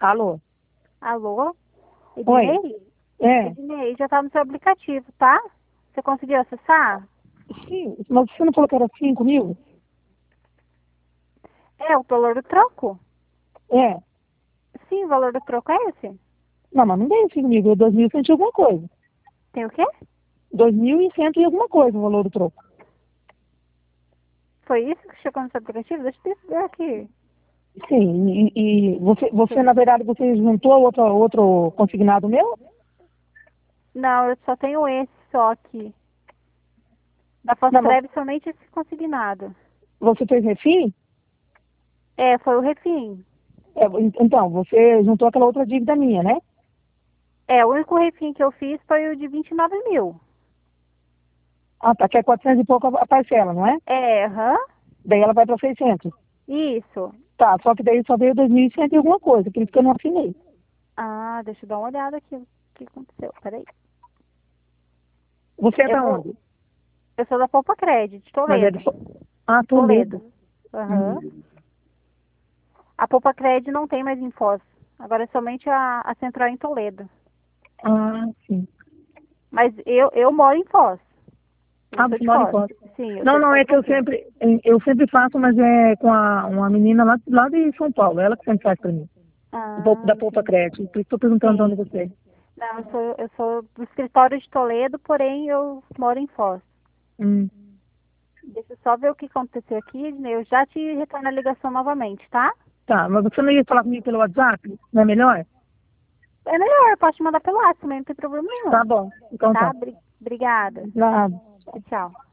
Alô? Alô? Oi. Ednei? É. Ednei, já tá no seu aplicativo, tá? Você conseguiu acessar? Sim, mas você não falou que era 5 mil? É, o valor do troco? É. Sim, o valor do troco é esse? Não, mas não dei 5 mil, deu 2.100 e alguma coisa. Tem o quê? 2.100 e alguma coisa o valor do troco. Foi isso que chegou no seu aplicativo? Deixa eu ver aqui. Sim, e você, na verdade, você juntou outro consignado meu? Não, eu só tenho esse só aqui. Da Não, mas Foscred somente esse consignado. você fez refim? É, foi o refim. É, então, você juntou aquela outra dívida minha, né? É, o único refim que eu fiz foi o de 29 mil. Ah, tá, que é 400 e pouco a parcela, não é? É, aham. Daí ela vai para 600. Isso. Tá, só que daí só veio 2.100 e alguma coisa, por isso que eu não assinei. Ah, deixa eu dar uma olhada aqui. O que aconteceu? Peraí. Você é Eu da vou. onde? Eu sou da Poupa Cred, de Mas é Toledo. de... Ah, Toledo. Toledo. Aham. Hum. A Poupa Cred não tem mais em Foz. Agora é somente a central em Toledo. Ah, sim. Mas eu moro em Foz. Eu Ah, sou você de mora em Foz. Foz. Sim, eu Não, sou de não, Foz é do que Iguaçu. eu sempre faço, mas é com uma menina lá de São Paulo, ela que sempre faz pra mim, Ah, da Poupa entendi. Crédito. Por isso estou perguntando de onde Sim. você é. Não, eu sou do escritório de Toledo, porém eu moro em Foz. Hum. Deixa eu só ver o que aconteceu aqui. Eu já te retorno a ligação novamente, tá? Tá, mas você não ia falar comigo pelo WhatsApp? Não é melhor? É melhor, eu posso te mandar pelo WhatsApp também, não tem problema Tá nenhum. bom, então tá. Tá? Obrigada. Nada. Tchau.